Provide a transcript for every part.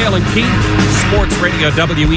Dale and Keith, Sports Radio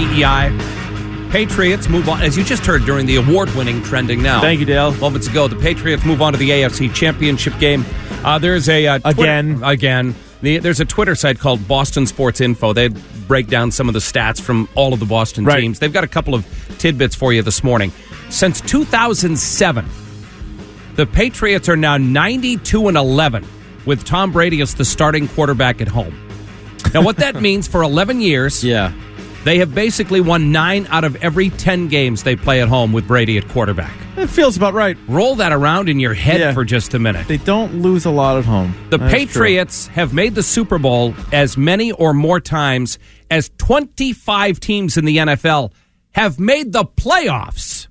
WEEI. Patriots move on, as you just heard during the award-winning Trending Now. Thank you, Dale. Moments ago, the Patriots move on to the AFC Championship game. There's a there's a Twitter site called Boston Sports Info. They break down some of the stats from all of the Boston teams. They've got a couple of tidbits for you this morning. Since 2007, the Patriots are now 92-11 with Tom Brady as the starting quarterback at home. Now, what that means for 11 years, they have basically won 9 out of every 10 games they play at home with Brady at quarterback. It feels about right. Roll that around in your head for just a minute. They don't lose a lot at home. The Patriots have made the Super Bowl as many or more times as 25 teams in the NFL have made the playoffs.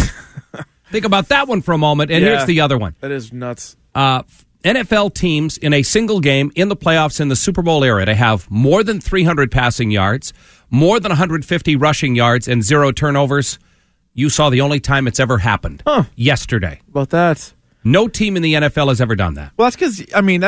Think about that one for a moment, and here's the other one. That is nuts. NFL teams in a single game in the playoffs in the Super Bowl era to have more than 300 passing yards, more than 150 rushing yards, and 0 turnovers. You saw the only time it's ever happened. Yesterday. About that. No team in the NFL has ever done that. Well, that's because,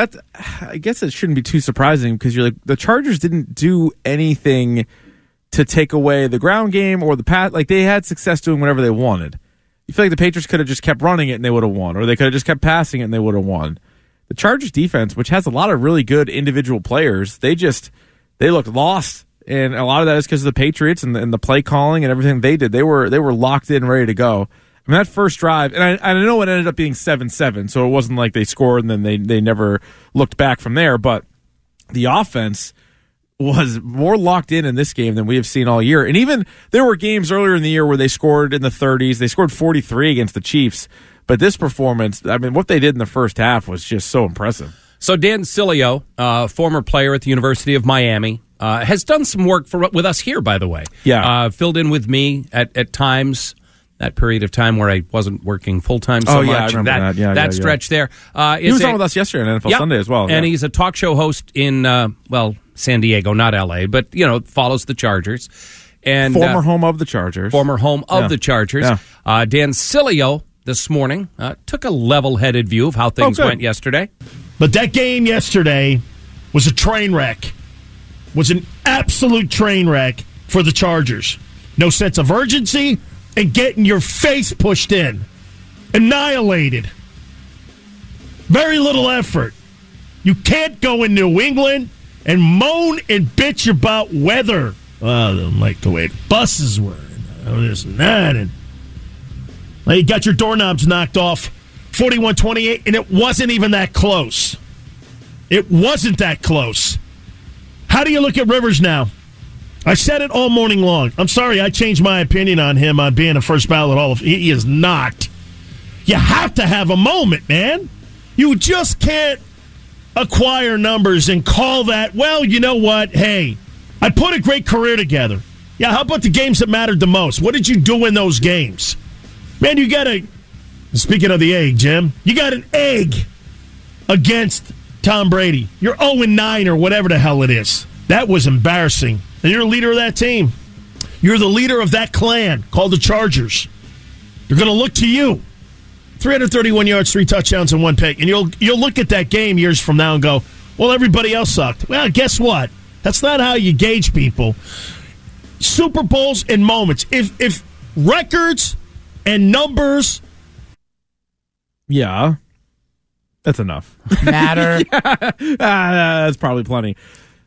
I guess it shouldn't be too surprising because you're like, the Chargers didn't do anything to take away the ground game or the pass. Like, they had success doing whatever they wanted. You feel like the Patriots could have just kept running it and they would have won, or they could have just kept passing it and they would have won. The Chargers defense, which has a lot of really good individual players, they looked lost. And a lot of that is because of the Patriots and the play calling and everything they did. They were locked in, ready to go. I mean, that first drive, and I know it ended up being 7-7, so it wasn't like they scored and then they never looked back from there. But the offense was more locked in this game than we have seen all year. And even there were games earlier in the year where they scored in the 30s. They scored 43 against the Chiefs. But this performance, I mean, what they did in the first half was just so impressive. So Dan Sileo, former player at the University of Miami, has done some work with us here, by the way. Yeah. Filled in with me at times, that period of time where I wasn't working full-time so much. I remember that. That stretch there. He was on with us yesterday on NFL Sunday as well. And he's a talk show host in, San Diego, not L.A., but, follows the Chargers. And former home of the Chargers. The Chargers. Yeah. Dan Sileo this morning took a level-headed view of how things went yesterday. But that game yesterday was a train wreck. Was an absolute train wreck for the Chargers. No sense of urgency and getting your face pushed in. Annihilated. Very little effort. You can't go in New England and moan and bitch about weather. Oh, I don't like the way buses were. This and that. And you got your doorknobs knocked off 41-28, and it wasn't even that close. It wasn't that close. How do you look at Rivers now? I said it all morning long. I'm sorry, I changed my opinion on him on being a first ballot Hall of Fame. He is not. You have to have a moment, man. You just can't acquire numbers and call that, well, you know what? Hey, I put a great career together. Yeah, how about the games that mattered the most? What did you do in those games? Man, you got speaking of the egg, Jim, you got an egg against Tom Brady. You're 0-9 or whatever the hell it is. That was embarrassing. And you're the leader of that team. You're the leader of that clan called the Chargers. They're going to look to you. 331 yards, 3 touchdowns, and 1 pick. And you'll look at that game years from now and go, well, everybody else sucked. Well, guess what? That's not how you gauge people. Super Bowls and moments. If records and numbers... Yeah. That's enough. Matter. That's probably plenty.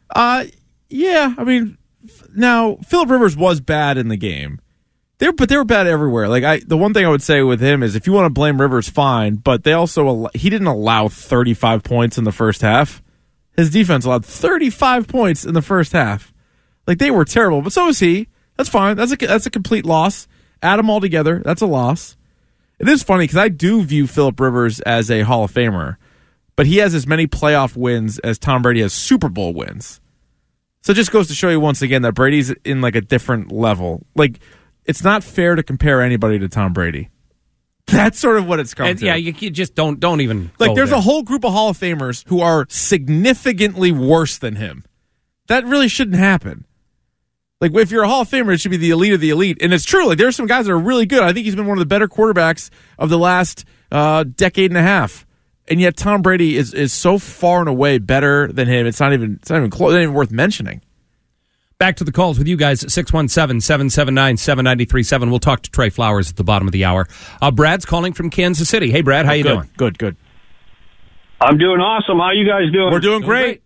Yeah, I mean, now, Phillip Rivers was bad in the game. But they were bad everywhere. Like the one thing I would say with him is if you want to blame Rivers, fine, but he didn't allow 35 points in the first half. His defense allowed 35 points in the first half. Like, they were terrible, but so is he. That's fine. That's a complete loss. Add them all together. That's a loss. It is funny because I do view Phillip Rivers as a Hall of Famer, but he has as many playoff wins as Tom Brady has Super Bowl wins. So it just goes to show you once again that Brady's in like a different level. Like, it's not fair to compare anybody to Tom Brady. That's sort of what it's come to. Yeah, you just don't even like. There's there. A whole group of Hall of Famers who are significantly worse than him. That really shouldn't happen. Like, if you're a Hall of Famer, it should be the elite of the elite. And it's true. Like, there's some guys that are really good. I think he's been one of the better quarterbacks of the last decade and a half. And yet Tom Brady is so far and away better than him. It's not even close. It's not even worth mentioning. Back to the calls with you guys at 617-779-7937. We'll talk to Trey Flowers at the bottom of the hour. Brad's calling from Kansas City. Hey, Brad, how you doing? Good. I'm doing awesome. How you guys doing? We're doing great.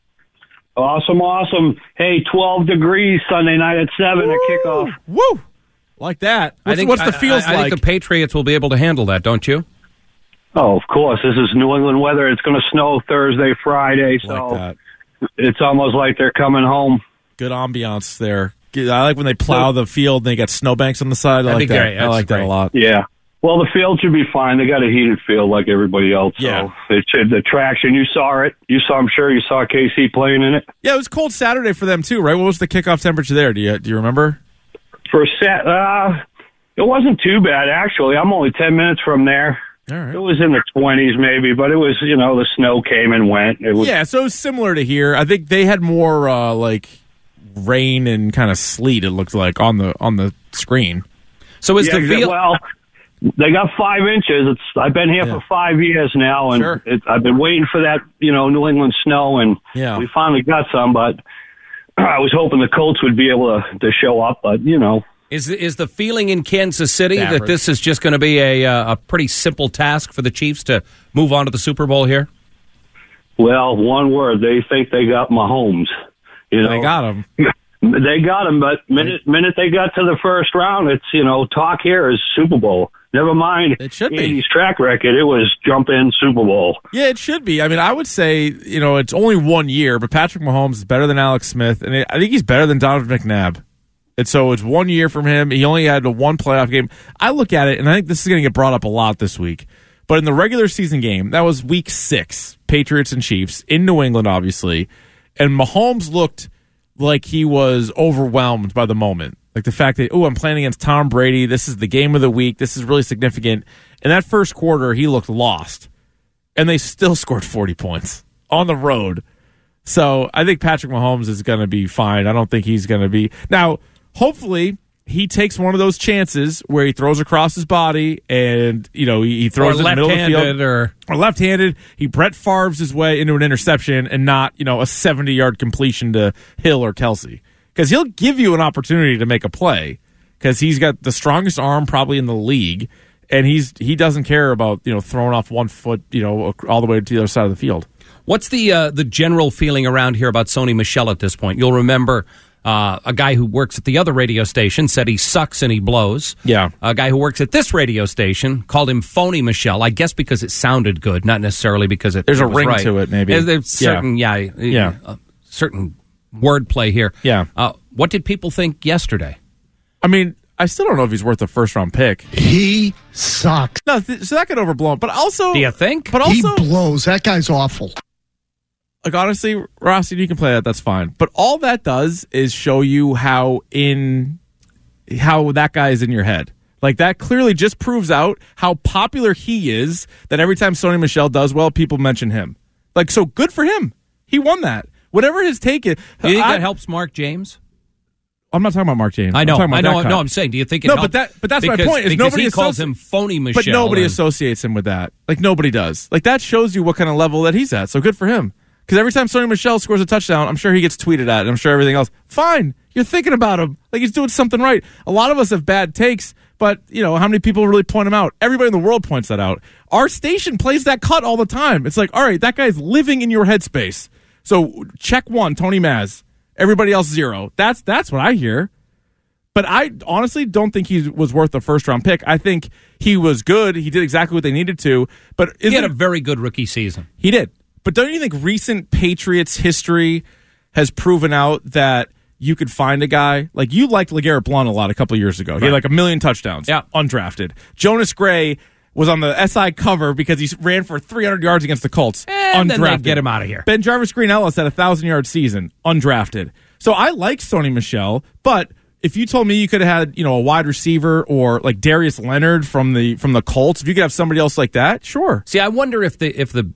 Awesome. Hey, 12 degrees Sunday night at 7 at kickoff. Woo! Like that. What's the feels like? I think the Patriots will be able to handle that, don't you? Oh, of course. This is New England weather. It's going to snow Thursday, Friday, so like that. It's almost like they're coming home. Good ambiance there. I like when they plow the field and they got snowbanks on the side. I like that. Great. I like that a lot. Yeah. Well, the field should be fine. They got a heated field like everybody else. Yeah. So the traction, you saw it. I'm sure you saw KC playing in it. Yeah, it was cold Saturday for them too, right? What was the kickoff temperature there? Do you remember? It wasn't too bad, actually. I'm only 10 minutes from there. All right. It was in the 20s maybe, but it was, the snow came and went. So it was similar to here. I think they had more rain and kind of sleet, it looked like, on the screen. So is the field... Well, they got 5 inches. I've been here for 5 years now, and sure. I've been waiting for that, New England snow, and we finally got some, but I was hoping the Colts would be able to show up, but, Is the feeling in Kansas City that this is just going to be a pretty simple task for the Chiefs to move on to the Super Bowl here? Well, one word. They think they got Mahomes. They got him. They got him, but minute they got to the first round, it's, talk here is Super Bowl. Never mind it should Andy's track record. It was jump in Super Bowl. Yeah, it should be. I mean, I would say, it's only 1 year, but Patrick Mahomes is better than Alex Smith, and I think he's better than Donovan McNabb. And so it's 1 year from him. He only had one playoff game. I look at it, and I think this is going to get brought up a lot this week. But in the regular season game, that was week 6, Patriots and Chiefs, in New England, obviously. And Mahomes looked like he was overwhelmed by the moment. Like the fact that, I'm playing against Tom Brady. This is the game of the week. This is really significant. In that first quarter, he looked lost. And they still scored 40 points on the road. So I think Patrick Mahomes is going to be fine. I don't think he's going to be... Now, hopefully, he takes one of those chances where he throws across his body and, he throws it in the middle of the field. Or left-handed. He Brett Favre's his way into an interception and not, a 70-yard completion to Hill or Kelsey. Because he'll give you an opportunity to make a play because he's got the strongest arm probably in the league, and he doesn't care about, throwing off 1 foot, all the way to the other side of the field. What's the general feeling around here about Sony Michel at this point? You'll remember... a guy who works at the other radio station said he sucks and he blows. Yeah. A guy who works at this radio station called him Phony Michel, I guess because it sounded good, not necessarily because there's a ring to it, maybe. There's certain, certain wordplay here. Yeah. What did people think yesterday? I mean, I still don't know if he's worth a first-round pick. He sucks. No, so that got overblown. But also... Do you think? But also, he blows. That guy's awful. Like, honestly, Rossi, you can play that. That's fine. But all that does is show you how that guy is in your head. Like, that clearly just proves out how popular he is, that every time Sony Michel does well, people mention him. Like, so good for him. He won that. Whatever his take is. Do you think that helps Mark James? I'm not talking about Mark James. I know. No, I'm saying, do you think it helps? But that's my point. Is nobody he calls him Phony Michel. But nobody associates him with that. Like, nobody does. Like, that shows you what kind of level that he's at. So good for him. Because every time Sony Michel scores a touchdown, I'm sure he gets tweeted at, and I'm sure everything else. Fine. You're thinking about him. Like, he's doing something right. A lot of us have bad takes, but, how many people really point him out? Everybody in the world points that out. Our station plays that cut all the time. It's like, all right, that guy's living in your headspace. So, check 1, Tony Maz. Everybody else 0. That's what I hear. But I honestly don't think he was worth a first-round pick. I think he was good. He did exactly what they needed to. But he had a very good rookie season. He did. But don't you think recent Patriots history has proven out that you could find a guy? Like, you liked LeGarrette Blount a lot a couple of years ago. Right. He had like 1 million touchdowns. Yeah. Undrafted. Jonas Gray was on the SI cover because he ran for 300 yards against the Colts. And undrafted. Then they get him out of here. Ben Jarvis Green Ellis had a 1,000-yard season. Undrafted. So I like Sony Michel, but... If you told me you could have had, a wide receiver or like Darius Leonard from the Colts, if you could have somebody else like that, sure. See, I wonder if the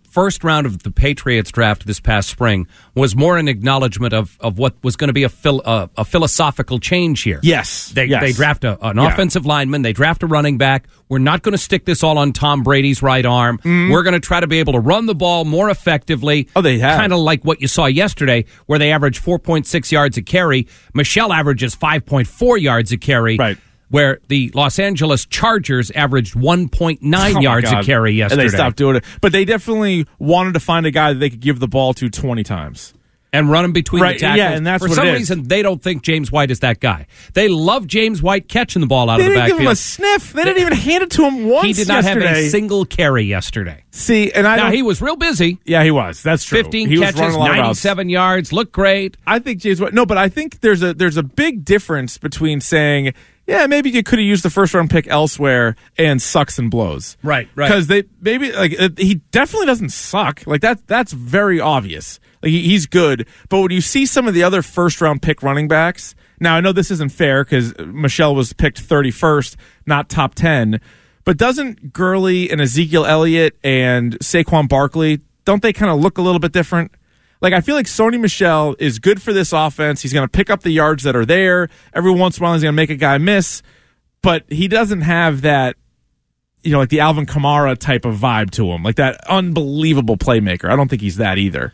first round of the Patriots draft this past spring was more an acknowledgement of what was going to be a philosophical change here. Yes. They draft an offensive lineman. They draft a running back. We're not going to stick this all on Tom Brady's right arm. Mm-hmm. We're going to try to be able to run the ball more effectively. Oh, they have. Kind of like what you saw yesterday, where they averaged 4.6 yards a carry. Michelle averages 5.4 yards a carry. Right. Where the Los Angeles Chargers averaged 1.9 yards a carry yesterday. And they stopped doing it. But they definitely wanted to find a guy that they could give the ball to 20 times. And run him between the tackles. Yeah, and that's For some reason, they don't think James White is that guy. They love James White catching the ball out of the backfield. They didn't give him a sniff. They didn't even hand it to him once He did not have a single carry yesterday. See, and now he was real busy. Yeah, he was. That's true. 15 catches, 97 yards, looked great. I think James White. No, but I think there's a big difference between saying, yeah, maybe you could have used the first round pick elsewhere and sucks and blows. Right. Because he definitely doesn't suck. Like that's very obvious. Like he's good. But when you see some of the other first round pick running backs, now I know this isn't fair because Michelle was picked 31st, not top 10. But doesn't Gurley and Ezekiel Elliott and Saquon Barkley, don't they kind of look a little bit different? Like, I feel like Sony Michel is good for this offense. He's going to pick up the yards that are there. Every once in a while, he's going to make a guy miss. But he doesn't have that, like the Alvin Kamara type of vibe to him, like that unbelievable playmaker. I don't think he's that either.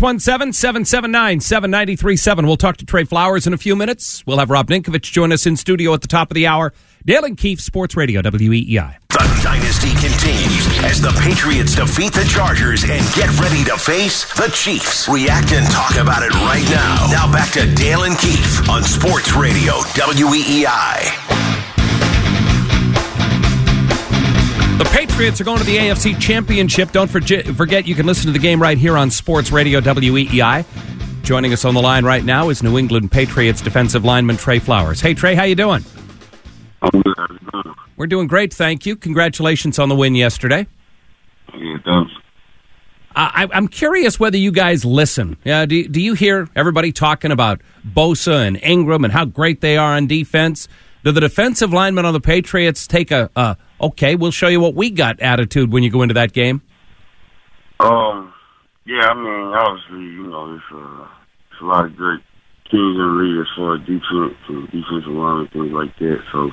617-779-7937. We'll talk to Trey Flowers in a few minutes. We'll have Rob Ninkovich join us in studio at the top of the hour. Dale and Keefe, Sports Radio, WEEI. The dynasty continues as the Patriots defeat the Chargers and get ready to face the Chiefs. React and talk about it right now. Now back to Dale and Keefe on Sports Radio, WEEI. The Patriots are going to the AFC Championship. Don't forget you can listen to the game right here on Sports Radio WEEI. Joining us on the line right now is New England Patriots defensive lineman Trey Flowers. Hey, Trey, how you doing? I'm good. How you doing? We're doing great, thank you. Congratulations on the win yesterday. Yeah, thanks. I'm curious whether you guys listen. Do you hear everybody talking about Bosa and Ingram and how great they are on defense? Do the defensive linemen on the Patriots take okay, we'll show you what we got attitude when you go into that game? Yeah, I mean, obviously, it's a lot of great teams in the league as far as defense and defensive line and things like that. So,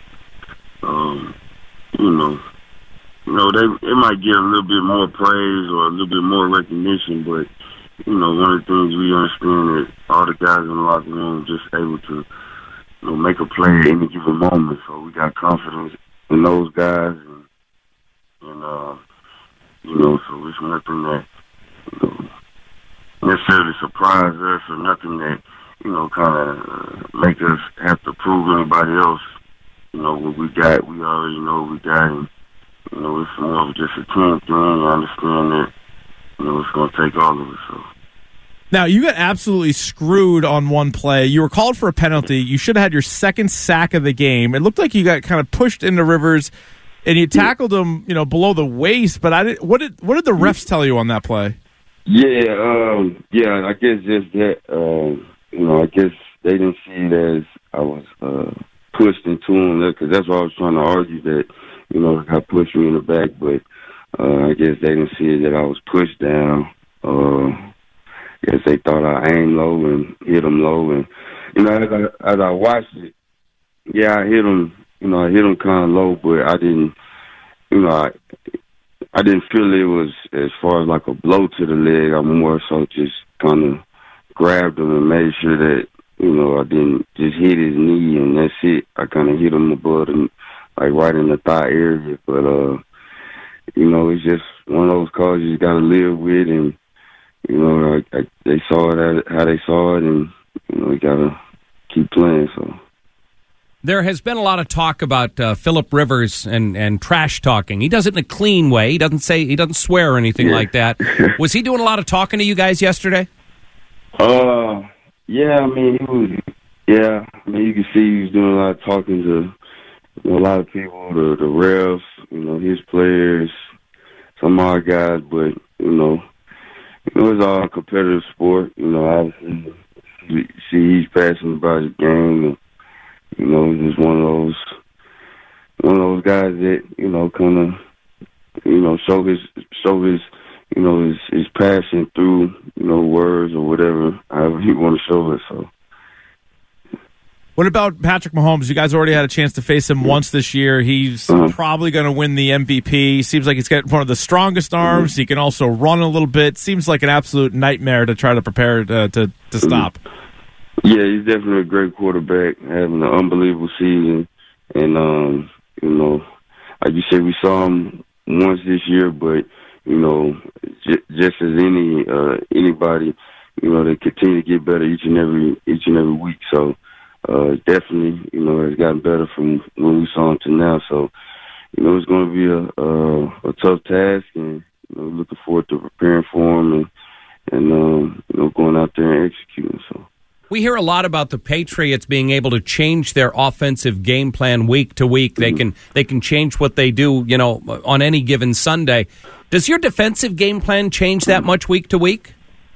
they might get a little bit more praise or a little bit more recognition, but, one of the things we understand that all the guys in the locker room are just able to, make a play at any given moment. So we got confidence in those guys, and so it's nothing that necessarily surprise us or nothing that kind of make us have to prove anybody else. What we got, we already know what we got, and it's more of just a team thing. I understand that it's going to take all of us. So. Now, you got absolutely screwed on one play. You were called for a penalty. You should have had your second sack of the game. It looked like you got kind of pushed into Rivers, and you tackled him, below the waist. But what did the refs tell you on that play? Yeah, I guess just that. I guess they didn't see it as I was pushed into him, because that's what I was trying to argue, that I got pushed me in the back. But I guess they didn't see it that I was pushed down. I guess they thought I aimed low and hit him low, and as I watched it, yeah, I hit him. I hit him kind of low, but I didn't. I didn't feel it was as far as like a blow to the leg. I more so just kind of grabbed him and made sure that I didn't just hit his knee, and that's it. I kind of hit him above him, like right in the thigh area. But it's just one of those calls you got to live with, and. They saw it how they saw it, and we got to keep playing. So there has been a lot of talk about Phillip Rivers and trash talking. He does it in a clean way. He doesn't swear or anything like that. Was he doing a lot of talking to you guys yesterday? Yeah. I mean, he was. Yeah, I mean, you can see he was doing a lot of talking to a lot of people, the refs, his players, some of our guys, but it's all a competitive sport. Obviously, he's passionate about his game, and he's just one of those guys that kind of show his his passion through, words or whatever, however you want to show it. So. What about Patrick Mahomes? You guys already had a chance to face him once this year. He's probably going to win the MVP. Seems like he's got one of the strongest arms. He can also run a little bit. Seems like an absolute nightmare to try to prepare to stop. Yeah, he's definitely a great quarterback, having an unbelievable season. And, like you said, we saw him once this year, but, just as anybody, they continue to get better each and every week. So, definitely, has gotten better from when we saw him to now. So, it's going to be a tough task, and looking forward to preparing for him and going out there and executing. So. We hear a lot about the Patriots being able to change their offensive game plan week to week. They can change what they do, on any given Sunday. Does your defensive game plan change that much week to week?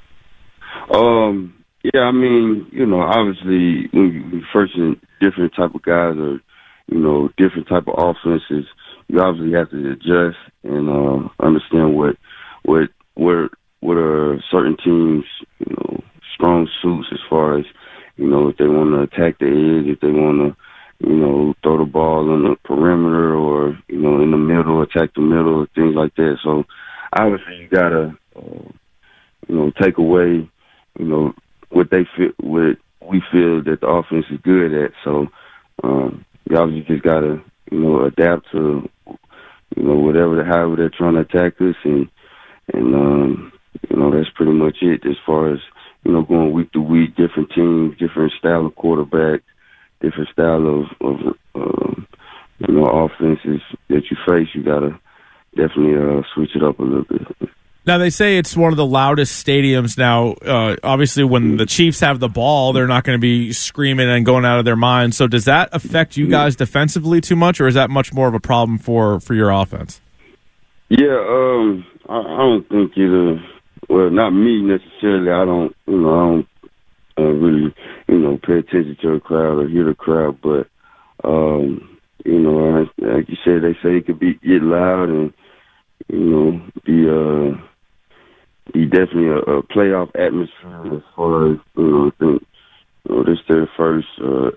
Yeah, I mean, obviously, when you first in different type of guys or, different type of offenses, you obviously have to adjust and understand what are certain teams, strong suits as far as, if they want to attack the edge, if they want to, throw the ball on the perimeter or, in the middle, attack the middle, things like that. So, obviously, you got to, take away, what we feel that the offense is good at. So, you obviously just got to, adapt to, however they're trying to attack us. And that's pretty much it as far as, going week to week, different teams, different style of quarterback, different style of offenses that you face. You got to definitely switch it up a little bit. Now, they say it's one of the loudest stadiums now. Obviously, when the Chiefs have the ball, they're not going to be screaming and going out of their minds. So does that affect you guys defensively too much, or is that much more of a problem for your offense? Yeah, I don't think either. Well, not me necessarily. I don't really, pay attention to the crowd or hear the crowd. But, like you said, they say it could get loud and, be definitely a playoff atmosphere as far as, I think, this is their first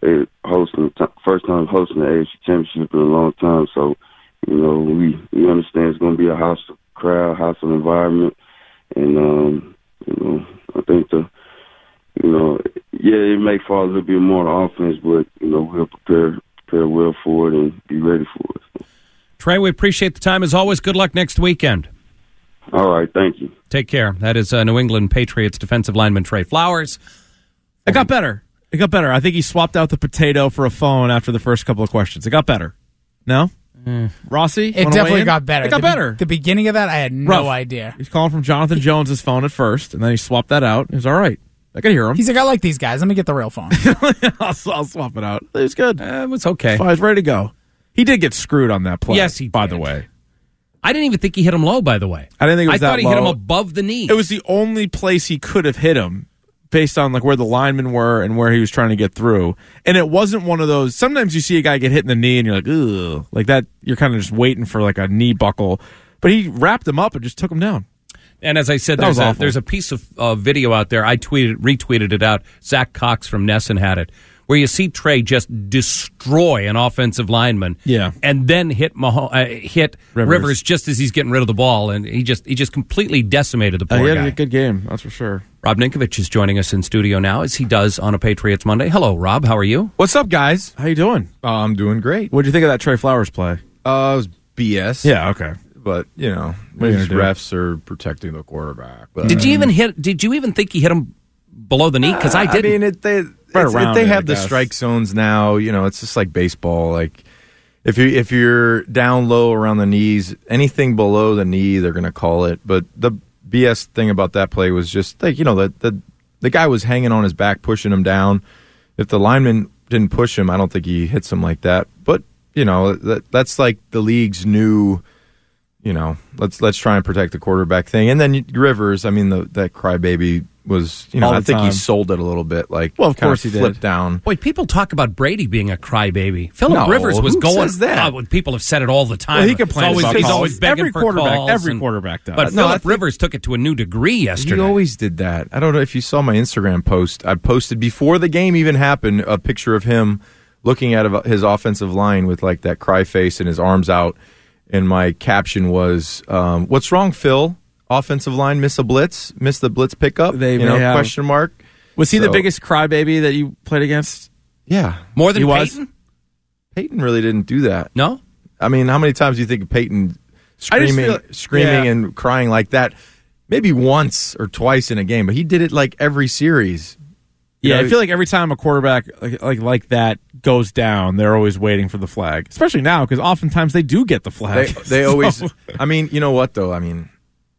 time hosting the AFC Championship in a long time. So, we understand it's going to be a hostile crowd, hostile environment. And, I think it may fall a little bit more on offense, but, we'll prepare well for it and be ready for it. Trey, we appreciate the time. As always, good luck next weekend. All right, thank you. Take care. That is New England Patriots defensive lineman Trey Flowers. It got better. I think he swapped out the potato for a phone after the first couple of questions. It got better. No? Rossi? It definitely got better. It got better. The beginning of that, I had no idea. He's calling from Jonathan Jones' phone at first, and then he swapped that out. It was all right. I could hear him. He's like, I like these guys. Let me get the real phone. I'll swap it out. It was good. It was okay. So I was ready to go. He did get screwed on that play. Yes, he did. By the way. I didn't even think he hit him low, by the way. I didn't think it was that low. I thought he hit him above the knee. It was the only place he could have hit him based on where the linemen were and where he was trying to get through. And it wasn't one of those, sometimes you see a guy get hit in the knee and you're like, ugh, like that, you're kind of just waiting for a knee buckle. But he wrapped him up and just took him down. And as I said, there's a piece of video out there. I retweeted it out. Zach Cox from Nesson had it, where you see Trey just destroy an offensive lineman, and then hit Rivers just as he's getting rid of the ball, and he just completely decimated the poor guy. He had a good game, that's for sure. Rob Ninkovich is joining us in studio now, as he does on a Patriots Monday. Hello, Rob. How are you? What's up, guys? How you doing? I'm doing great. What'd you think of that Trey Flowers play? It was BS. Yeah, okay. But, these refs are protecting the quarterback. But, Did you even think he hit him below the knee? Because I didn't. I mean, they have the strike zones now. It's just like baseball. Like, if you're down low around the knees, anything below the knee, they're going to call it. But the BS thing about that play was just like, the guy was hanging on his back, pushing him down. If the lineman didn't push him, I don't think he hits him like that. But, that's like the league's new let's try and protect the quarterback thing. And then Rivers, I mean, that crybaby was, I think he sold it a little bit. Of course he flipped did. Down. Boy, people talk about Brady being a crybaby. Phillip Rivers was who going. says that? People have said it all the time. Well, he complains about He's calls. always begging for calls. Every quarterback does. But Phillip Rivers took it to a new degree yesterday. He always did that. I don't know if you saw my Instagram post. I posted before the game even happened a picture of him looking at his offensive line with that cry face and his arms out. And my caption was, "What's wrong, Phil? Offensive line miss the blitz pickup? Question mark." Was he the biggest crybaby that you played against? Yeah, more than Peyton. Peyton really didn't do that. No, I mean, how many times do you think of Peyton screaming and crying like that? Maybe once or twice in a game, but he did it every series. I feel like every time a quarterback like that goes down, they're always waiting for the flag. Especially now, because oftentimes they do get the flag. They always. I mean, you know what though? I mean,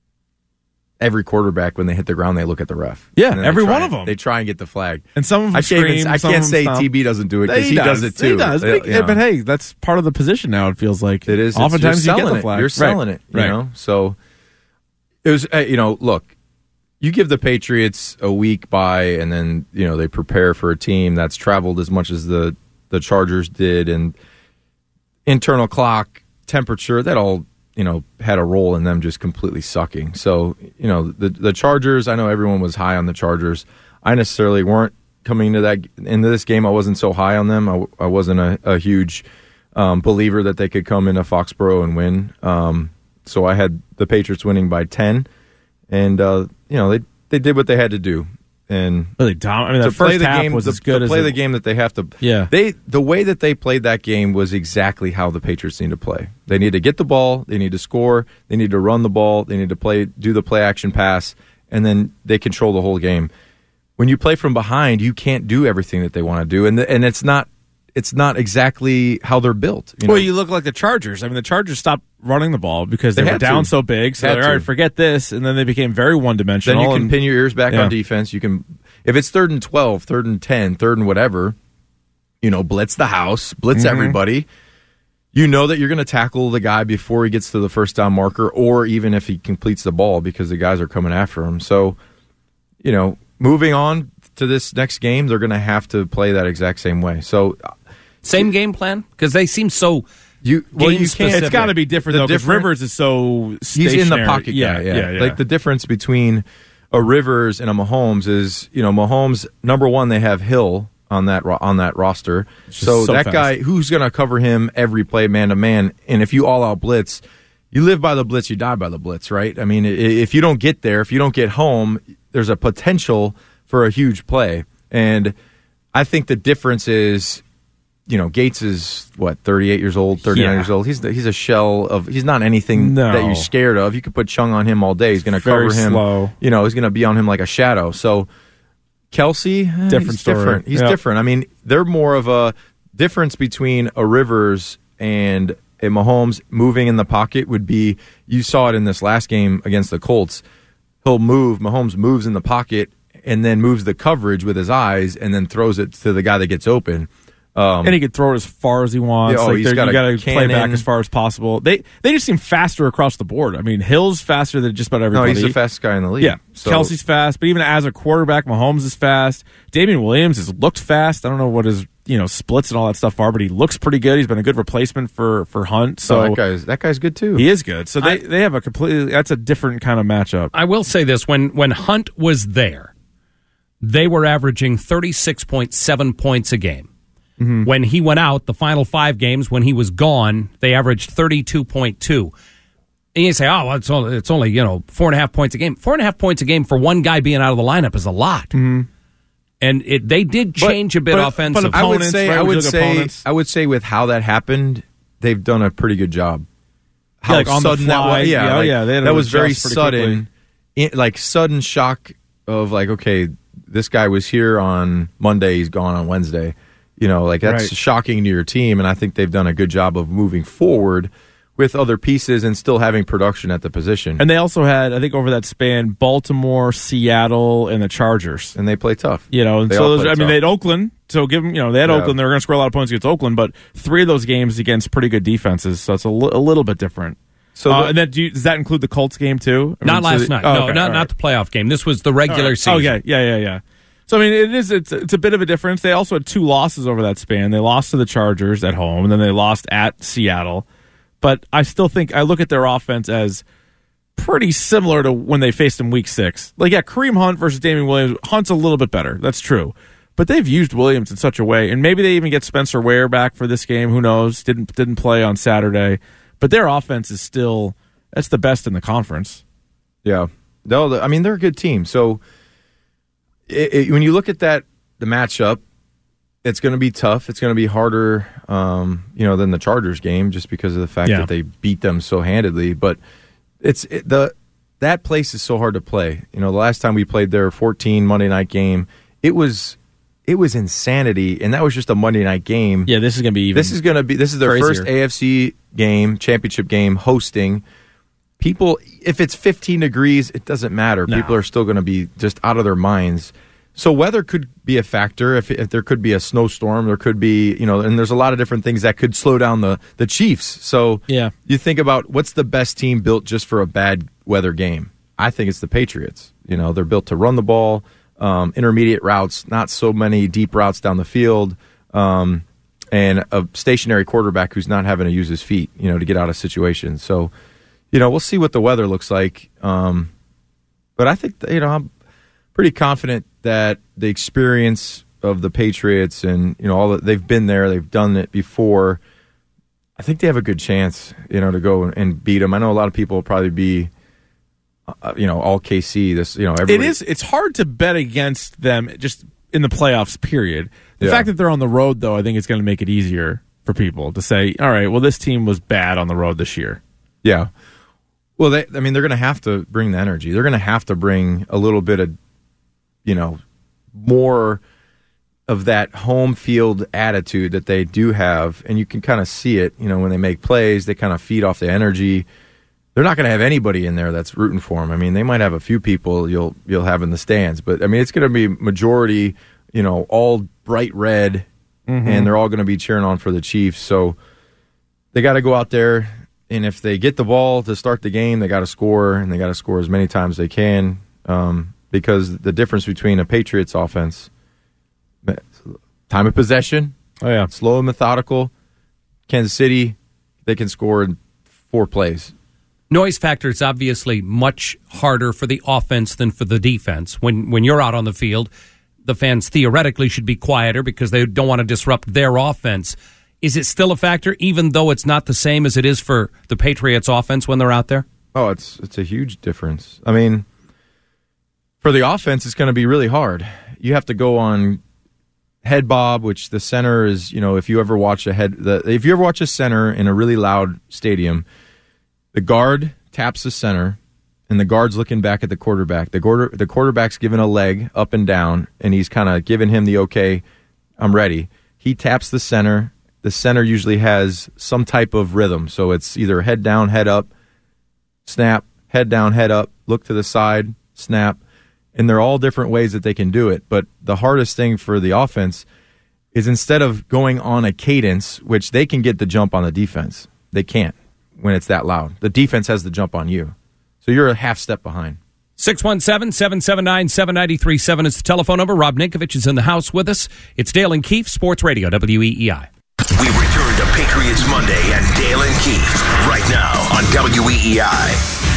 every quarterback when they hit the ground, they look at the ref. Yeah, every one of them. They try and get the flag. And some of them scream. I can't say TB doesn't do it because he does it too. He does. But hey, that's part of the position now. It feels like it is. Oftentimes you get the flag. You're selling it. You know. So it was. Look. You give the Patriots a week by, and then they prepare for a team that's traveled as much as the Chargers did, and internal clock, temperature, that all had a role in them just completely sucking. So the Chargers, I know everyone was high on the Chargers. I necessarily weren't coming into this game. I wasn't so high on them. I wasn't a huge believer that they could come into Foxborough and win. So I had the Patriots winning by 10. And they did what they had to do, and really dominant. I mean, the first half was as good as play the game that they have to. Yeah, the way that they played that game was exactly how the Patriots need to play. They need to get the ball, they need to score, they need to run the ball, they need to do the play action pass, and then they control the whole game. When you play from behind, you can't do everything that they want to do, and it's not exactly how they're built. Well, you look like the Chargers. I mean, the Chargers stopped running the ball because they were down so big. So they're all right, forget this, and then they became very one-dimensional. Then you can pin your ears back on defense. You can, if it's 3rd and 12, 3rd and 10, 3rd and whatever, blitz the house, blitz everybody. You know that you're going to tackle the guy before he gets to the first down marker, or even if he completes the ball because the guys are coming after him. So, moving on to this next game, they're going to have to play that exact same way. So, same game plan? Because they seem so you can't. It's got to be different though. Because Rivers is so stationary. He's in the pocket guy. Yeah. Like the difference between a Rivers and a Mahomes is, Mahomes, number one, they have Hill on that roster. So that fast guy, who's going to cover him every play man to man? And if you all out blitz, you live by the blitz, you die by the blitz, right? I mean, if you don't get there, if you don't get home, there's a potential for a huge play. And I think the difference is, Gates is 38 years old, 39 years old. He's a shell of. He's not anything that you're scared of. You could put Chung on him all day. He's going to cover him. Slow. He's going to be on him like a shadow. So Kelsey, different story. Different. He's different. I mean, they're more of a difference between a Rivers and a Mahomes moving in the pocket would be. You saw it in this last game against the Colts. Mahomes moves in the pocket and then moves the coverage with his eyes and then throws it to the guy that gets open. And he can throw it as far as he wants. You got to play back as far as possible. They just seem faster across the board. I mean, Hill's faster than just about everybody. No, he's the fastest guy in the league. Yeah, so. Kelsey's fast, but even as a quarterback, Mahomes is fast. Damian Williams has looked fast. I don't know what his splits and all that stuff are, but he looks pretty good. He's been a good replacement for Hunt. So that guy's good too. He is good. So they have that's a different kind of matchup. I will say this: when Hunt was there, they were averaging 36.7 points a game. Mm-hmm. When he went out, the final 5 games, when he was gone, they averaged 32.2. And you say, well, it's only 4.5 points a game. 4.5 points a game for one guy being out of the lineup is a lot. Mm-hmm. And they did change a bit offensively. I would say with how that happened, they've done a pretty good job. How like on sudden the fly, that was. That was very sudden. Quickly. Sudden shock of okay, this guy was here on Monday, he's gone on Wednesday. That's shocking to your team, and I think they've done a good job of moving forward with other pieces and still having production at the position. And they also had, I think, over that span, Baltimore, Seattle, and the Chargers. And they play tough. They had Oakland, so give them, they had Oakland, they were going to score a lot of points against Oakland, but 3 of those games against pretty good defenses, so it's a little bit different. So and then does that include the Colts game too? Not last night. No, not the playoff game. This was the regular season. Okay, yeah. So I mean, it's a bit of a difference. They also had 2 losses over that span. They lost to the Chargers at home, and then they lost at Seattle. But I still think I look at their offense as pretty similar to when they faced them Week 6. Like, yeah, Kareem Hunt versus Damian Williams. Hunt's a little bit better. That's true. But they've used Williams in such a way, and maybe they even get Spencer Ware back for this game. Who knows? Didn't play on Saturday. But their offense is still, that's the best in the conference. Yeah. No, I mean, they're a good team. So when you look at the matchup, it's going to be tough. It's going to be harder, than the Chargers game just because of the fact that they beat them so handedly. But that place is so hard to play. You know, the last time we played their 14 Monday night game, it was insanity, and that was just a Monday night game. Yeah, this is going to be even. This is their crazier. first AFC game, championship game hosting. People, if it's 15 degrees, it doesn't matter. No. People are still going to be just out of their minds. So weather could be a factor. If there could be a snowstorm, there could be, and there's a lot of different things that could slow down the Chiefs. So you think about what's the best team built just for a bad weather game. I think it's the Patriots. They're built to run the ball. Intermediate routes, not so many deep routes down the field, and a stationary quarterback who's not having to use his feet, to get out of situations. So, we'll see what the weather looks like. But I think, I'm pretty confident that the experience of the Patriots and, they've been there, they've done it before. I think they have a good chance, to go and beat them. I know a lot of people will probably be, all KC. It's hard to bet against them just in the playoffs, period. The fact that they're on the road, though, I think it's going to make it easier for people to say, all right, well, this team was bad on the road this year. Yeah. Well, they're going to have to bring the energy. They're going to have to bring a little bit of, more of that home field attitude that they do have. And you can kind of see it, when they make plays, they kind of feed off the energy. They're not going to have anybody in there that's rooting for them. I mean, they might have a few people you'll have in the stands, but I mean, it's going to be majority, all bright red, and they're all going to be cheering on for the Chiefs. So they got to go out there, and if they get the ball to start the game, they got to score, and they got to score as many times as they can, because the difference between a Patriots offense, time of possession, slow and methodical. Kansas City, they can score in 4 plays. Noise factor is obviously much harder for the offense than for the defense. When you're out on the field, the fans theoretically should be quieter because they don't want to disrupt their offense. Is it still a factor, even though it's not the same as it is for the Patriots offense when they're out there? Oh, it's a huge difference. I mean, for the offense, it's going to be really hard. You have to go on head bob, which the center is, if you ever watch a center in a really loud stadium, the guard taps the center, and the guard's looking back at the quarterback. The quarterback's giving a leg up and down, and he's kind of giving him the okay, I'm ready. He taps the center. The center usually has some type of rhythm, so it's either head down, head up, snap, head down, head up, look to the side, snap, and they're all different ways that they can do it. But the hardest thing for the offense is instead of going on a cadence, which they can get the jump on the defense, they can't. When it's that loud. The defense has the jump on you. So you're a half step behind. 617-779-7937 is the telephone number. Rob Ninkovich is in the house with us. It's Dale and Keefe, Sports Radio, WEEI. We return to Patriots Monday and Dale and Keefe right now on WEEI.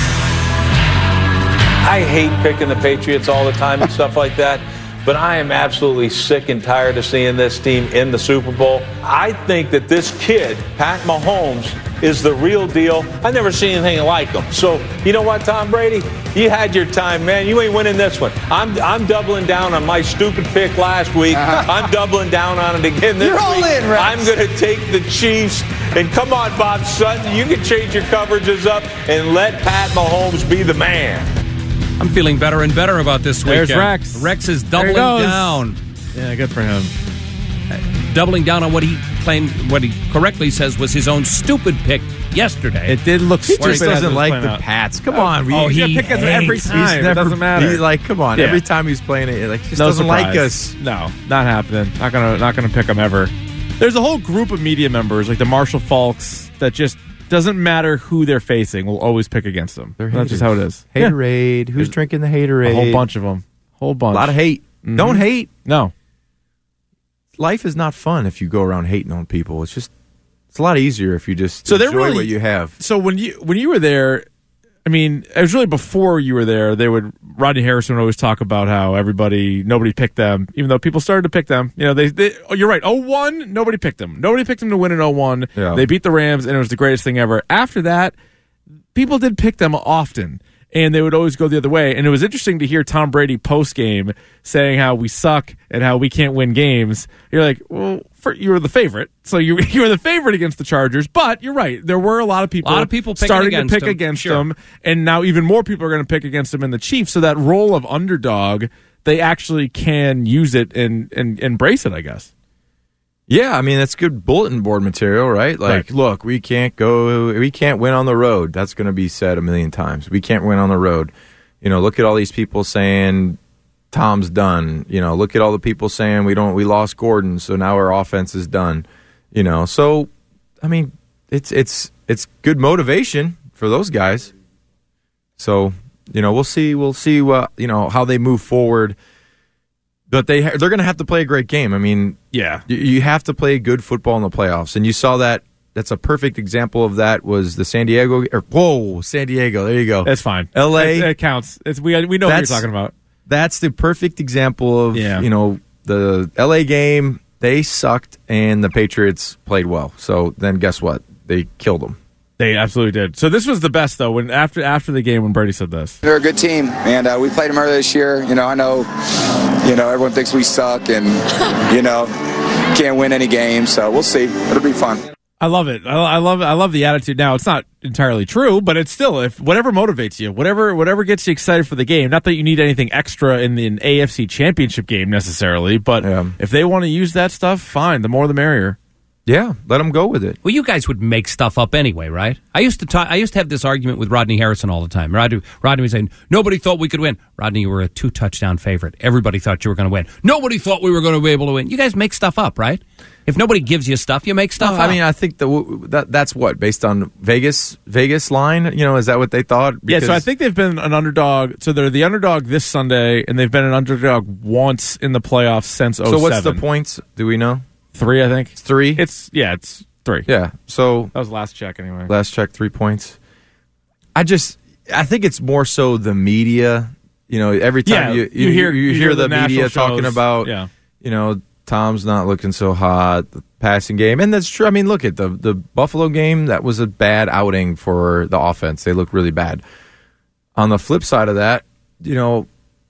I hate picking the Patriots all the time and stuff like that, but I am absolutely sick and tired of seeing this team in the Super Bowl. I think that this kid, Pat Mahomes, is the real deal. I've never seen anything like him. So, you know what, Tom Brady? You had your time, man. You ain't winning this one. I'm doubling down on my stupid pick last week. I'm doubling down on it again this week. All in, Rex. I'm going to take the Chiefs. And come on, Bob Sutton, you can change your coverages up and let Pat Mahomes be the man. I'm feeling better and better about this weekend. There's Rex. Rex is doubling down. Yeah, good for him. Doubling down on what he claimed, what he correctly says was his own stupid pick yesterday. It did look stupid. He just doesn't like the Pats. Come on. He picks us every time. It doesn't matter. Come on. Yeah. Every time he's playing it, he just doesn't like us. No, not happening. Not gonna pick him ever. There's a whole group of media members, like the Marshall Falks, that just Doesn't matter who they're facing. We'll always pick against them. That's just how it is. Haterade. Who's drinking the haterade? A whole bunch of them. Whole bunch. A lot of hate. Mm-hmm. Don't hate. No. Life is not fun if you go around hating on people. It's a lot easier if you just enjoy what you have. So when you were there, I mean, it was really before you were there. Rodney Harrison would always talk about how nobody picked them, even though people started to pick them. You know, you're right. 0-1, nobody picked them. Nobody picked them to win in 0-1. Yeah. They beat the Rams, and it was the greatest thing ever. After that, people did pick them often, and they would always go the other way. And it was interesting to hear Tom Brady post-game saying how we suck and how we can't win games. You're like, well, you were the favorite, so you were the favorite against the Chargers. But you're right, there were a lot of people starting to pick against them, and now even more people are going to pick against them in the Chiefs. So that role of underdog, they actually can use it and embrace it, I guess. Yeah, I mean, that's good bulletin board material, right? Like, look, we can't win on the road. That's going to be said a million times. We can't win on the road. You know, look at all these people saying Tom's done. You know, look at all the people saying we lost Gordon, so now our offense is done. You know, so I mean, it's good motivation for those guys. So, you know, we'll see what, you know, how they move forward. But they're going to have to play a great game. I mean, yeah, you have to play good football in the playoffs, and you saw that. That's a perfect example of that. Was the San Diego? San Diego. There you go. That's fine. L.A. It counts. We know what you're talking about. That's the perfect example of you know, the L.A. game. They sucked, and the Patriots played well. So then, guess what? They killed them. They absolutely did. So this was the best, though, when after the game when Brady said this. They're a good team, and we played them earlier this year. You know, I know, you know, everyone thinks we suck and, you know, can't win any games. So we'll see. It'll be fun. I love it. I love the attitude. Now, it's not entirely true, but it's still, if whatever motivates you, whatever gets you excited for the game. Not that you need anything extra in the AFC Championship game necessarily, but if they want to use that stuff, fine. The more the merrier. Yeah, let them go with it. Well, you guys would make stuff up anyway, right? I used to have this argument with Rodney Harrison all the time. Rodney was saying, nobody thought we could win. Rodney, you were a 2-touchdown favorite. Everybody thought you were going to win. Nobody thought we were going to be able to win. You guys make stuff up, right? If nobody gives you stuff, you make stuff up. I mean, I think that's what, based on Vegas line, you know, is that what they thought? Because so I think they've been an underdog. So they're the underdog this Sunday, and they've been an underdog once in the playoffs since 2007. So what's the points? Do we know? 3, I think. It's 3? It's 3. Yeah. So that was last check anyway. Last check, 3 points. I think it's more so the media. You know, every time you hear the media talking about, you know, Tom's not looking so hot, the passing game. And that's true. I mean, look at the Buffalo game. That was a bad outing for the offense. They look really bad. On the flip side of that, you know,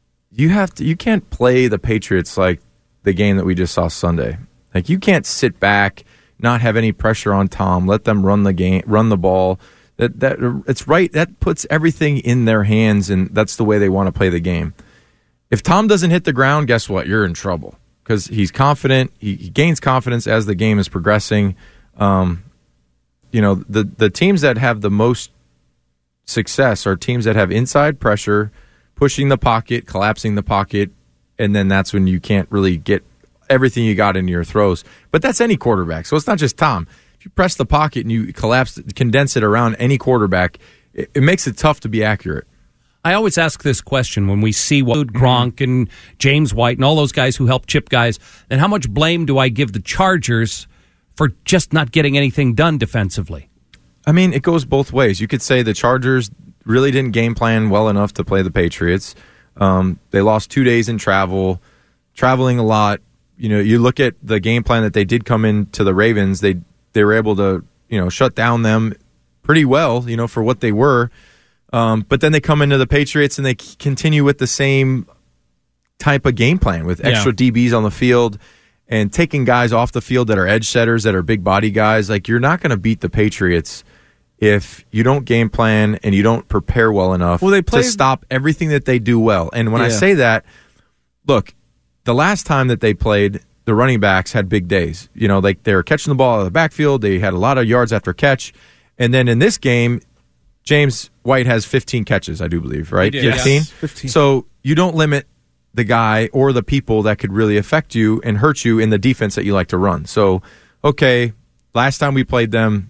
you can't play the Patriots like the game that we just saw Sunday. Like, you can't sit back, not have any pressure on Tom, let them run the game, run the ball. That it's right. That puts everything in their hands, and that's the way they want to play the game. If Tom doesn't hit the ground, guess what? You're in trouble because he's confident. He gains confidence as the game is progressing. You know, the teams that have the most success are teams that have inside pressure, pushing the pocket, collapsing the pocket, and then that's when you can't really get everything you got into your throws. But that's any quarterback. So it's not just Tom. If you press the pocket and you condense it around any quarterback, it makes it tough to be accurate. I always ask this question when we see Gronk and James White and all those guys who help chip guys, then how much blame do I give the Chargers for just not getting anything done defensively? I mean, it goes both ways. You could say the Chargers really didn't game plan well enough to play the Patriots. They lost 2 days in traveling a lot. You know, you look at the game plan that they did come into the Ravens, they were able to, you know, shut down them pretty well, you know, for what they were. But then they come into the Patriots and they continue with the same type of game plan with extra DBs on the field and taking guys off the field that are edge setters, that are big body guys. Like, you're not going to beat the Patriots if you don't game plan and you don't prepare well enough to stop everything that they do well. And when I say that, look, the last time that they played, the running backs had big days. You know, like, they were catching the ball out of the backfield. They had a lot of yards after catch. And then in this game, James White has 15 catches, I do believe, right? 15? Yes. 15. So you don't limit the guy or the people that could really affect you and hurt you in the defense that you like to run. So, okay, last time we played them,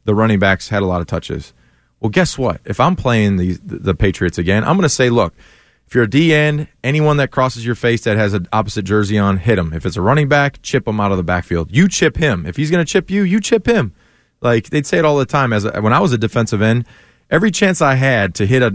the running backs had a lot of touches. Well, guess what? If I'm playing the Patriots again, I'm going to say, look, if you're a DN, anyone that crosses your face that has an opposite jersey on, hit him. If it's a running back, chip him out of the backfield. You chip him. If he's going to chip you, you chip him. Like, they'd say it all the time. When I was a defensive end, every chance I had to hit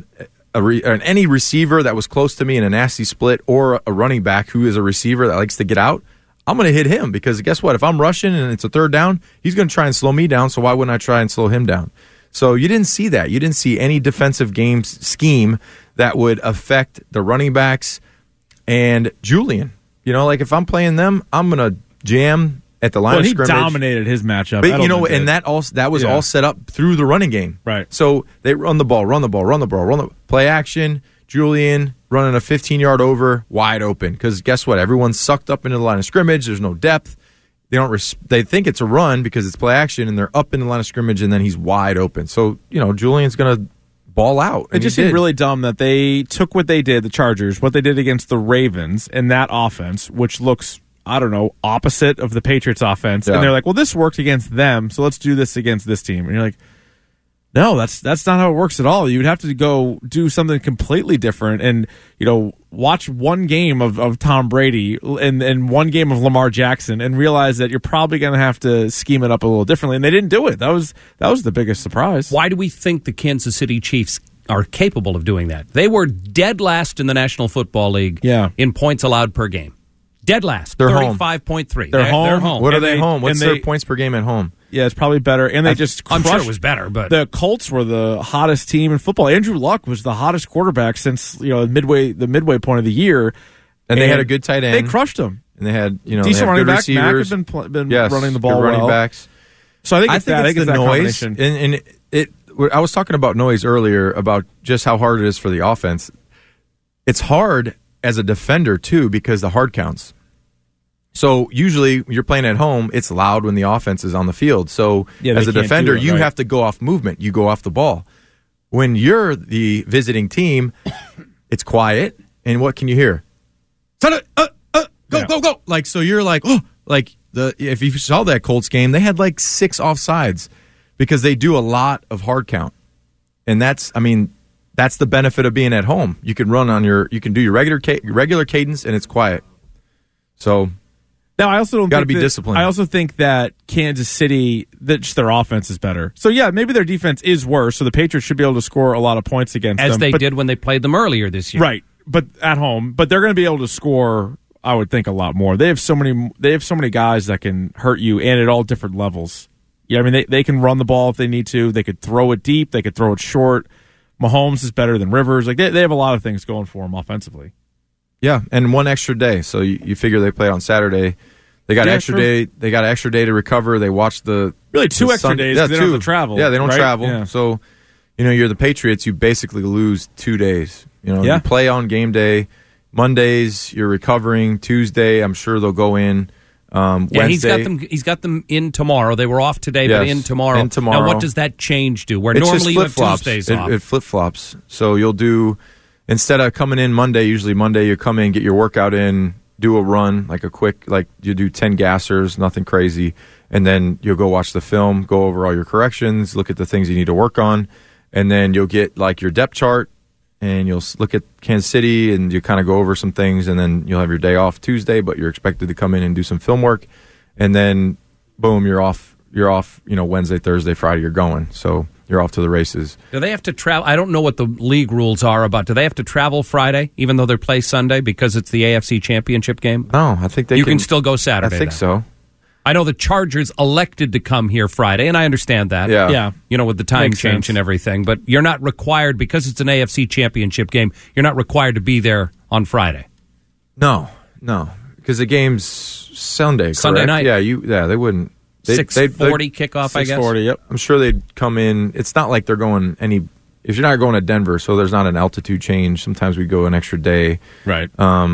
any receiver that was close to me in a nasty split, or a running back who is a receiver that likes to get out, I'm going to hit him, because guess what? If I'm rushing and it's a third down, he's going to try and slow me down, so why wouldn't I try and slow him down? So you didn't see that. You didn't see any defensive game scheme that would affect the running backs and Julian. Like if I'm playing them, I'm going to jam at the line of scrimmage. He dominated his matchup. But and that was all set up through the running game. Right. So they run the ball, play action, Julian running a 15-yard over, wide open. Because guess what? Everyone's sucked up into the line of scrimmage. There's no depth. They think it's a run because it's play action, and they're up in the line of scrimmage, and then he's wide open. So, Julian's going to ball out. It just seemed really dumb that they took what they did, the Chargers, what they did against the Ravens in that offense, which looks, opposite of the Patriots offense. Yeah. And they're like, well, this worked against them, so let's do this against this team. And you're like, no, that's not how it works at all. You would have to go do something completely different and, watch one game of Tom Brady and one game of Lamar Jackson and realize that you're probably going to have to scheme it up a little differently. And they didn't do it. That was the biggest surprise. Why do we think the Kansas City Chiefs are capable of doing that? They were dead last in the National Football League in points allowed per game. Dead last. They're 35.3. They're home. What are they home? What's their points per game at home? Yeah, it's probably better. And they just crushed. I'm sure it was better, but the Colts were the hottest team in football. Andrew Luck was the hottest quarterback since the midway point of the year. And they had a good tight end. They crushed them. And they had decent running back. Mac had been running the ball good running well. Backs. So I think it's the noise. And I was talking about noise earlier, about just how hard it is for the offense. It's hard as a defender too, because the hard counts. So usually when you're playing at home, it's loud when the offense is on the field. So as a defender, you have to go off movement. You go off the ball. When you're the visiting team, it's quiet. And what can you hear? Go. Like, so you're like, if you saw that Colts game, they had like 6 offsides because they do a lot of hard count. And that's the benefit of being at home. You can you can do your regular cadence, and it's quiet. So now, I also don't got to be disciplined. I also think that Kansas City, that just their offense is better. So yeah, maybe their defense is worse. So the Patriots should be able to score a lot of points against them, as they did when they played them earlier this year, right? But at home, but they're going to be able to score, I would think, a lot more. They have so many guys that can hurt you, and at all different levels. Yeah, they can run the ball if they need to. They could throw it deep. They could throw it short. Mahomes is better than Rivers. Like they have a lot of things going for them offensively. Yeah, and one extra day. So you figure they play on Saturday. They got extra day. They got an extra day to recover. They watched two extra days. Yeah, they don't have to travel. Yeah, they don't travel. Yeah. So, you're the Patriots. You basically lose 2 days. You play on game day. Mondays you're recovering. Tuesday, I'm sure they'll go in. Wednesday, he's got them in tomorrow. They were off today, but in tomorrow. Now, what does that change do? Where normally you have Tuesdays off. It flip flops. So you'll do. Instead of coming in Monday, usually Monday you come in, get your workout in, do a run, like a quick, like you do 10 gassers, nothing crazy, and then you'll go watch the film, go over all your corrections, look at the things you need to work on, and then you'll get like your depth chart, and you'll look at Kansas City, and you kind of go over some things, and then you'll have your day off Tuesday, but you're expected to come in and do some film work, and then boom, you're off, Wednesday, Thursday, Friday, you're going. So you're off to the races. Do they have to travel? I don't know what the league rules are about. Do they have to travel Friday, even though they play Sunday, because it's the AFC Championship game? No, I think you can still go Saturday. I think so. I know the Chargers elected to come here Friday, and I understand that. Yeah. With the time change and everything. But you're not required, because it's an AFC Championship game, you're not required to be there on Friday. No, because the game's Sunday, correct? Sunday night. Yeah, they wouldn't. 6:40 kickoff, I guess. 6:40, yep. I'm sure they'd come in. It's not like they're going if you're not going to Denver, so there's not an altitude change. Sometimes we go an extra day. Right.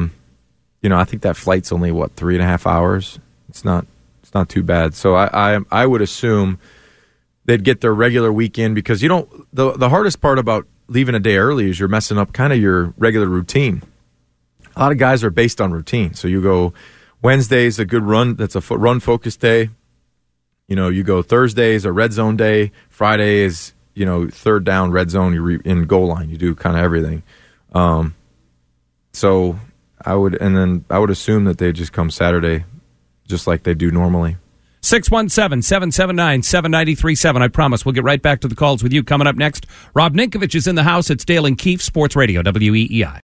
I think that flight's only 3.5 hours. It's not too bad. So I would assume they'd get their regular weekend, because the hardest part about leaving a day early is you're messing up kind of your regular routine. A lot of guys are based on routine. So you go Wednesday's a good run. That's a run focused day. you go Thursday is a red zone day. Friday is, third down, red zone, in goal line. You do kind of everything. So I would assume that they just come Saturday just like they do normally. 617-779-7937. I promise we'll get right back to the calls with you. Coming up next, Rob Ninkovich is in the house. It's Dale and Keefe, Sports Radio, WEEI.